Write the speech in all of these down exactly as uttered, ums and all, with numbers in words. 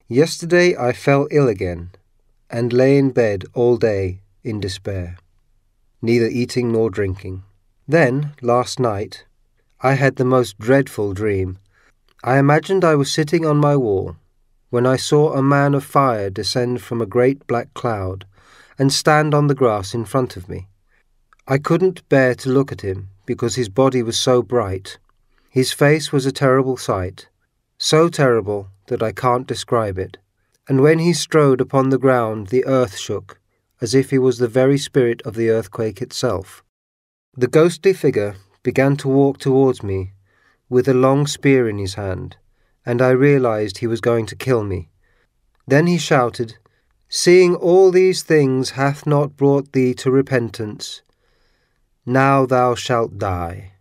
Yesterday I fell ill again, and lay in bed all day in despair, neither eating nor drinking. Then, last night, I had the most dreadful dream. I imagined I was sitting on my wall, when I saw a man of fire descend from a great black cloud, and stand on the grass in front of me. I couldn't bear to look at him, because his body was so bright. His face was a terrible sight, so terrible that I can't describe it. And when he strode upon the ground, the earth shook, as if he was the very spirit of the earthquake itself. The ghostly figure began to walk towards me, with a long spear in his hand, and I realized he was going to kill me. Then he shouted, "Seeing all these things hath not brought thee to repentance, now thou shalt die."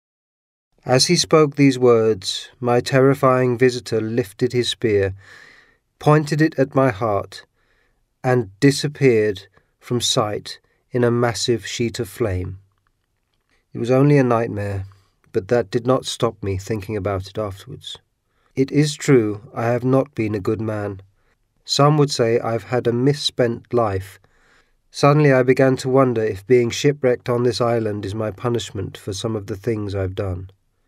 As he spoke these words, my terrifying visitor lifted his spear, pointed it at my heart, and disappeared from sight in a massive sheet of flame. It was only a nightmare, but that did not stop me thinking about it afterwards. It is true I have not been a good man. Some would say I've had a misspent life. Suddenly I began to wonder if being shipwrecked on this island is my punishment for some of the things I've done.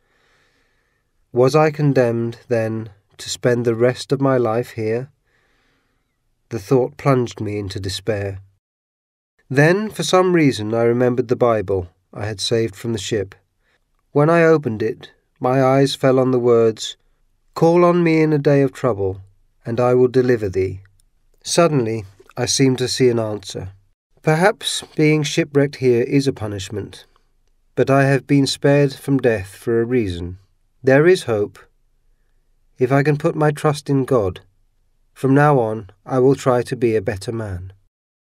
Was I condemned, then, to spend the rest of my life here? The thought plunged me into despair. Then, for some reason, I remembered the Bible I had saved from the ship. When I opened it, my eyes fell on the words, "Call on me in a day of trouble, and I will deliver thee." Suddenly, I seemed to see an answer. Perhaps being shipwrecked here is a punishment, but I have been spared from death for a reason. There is hope, if I can put my trust in God. From now on, I will try to be a better man.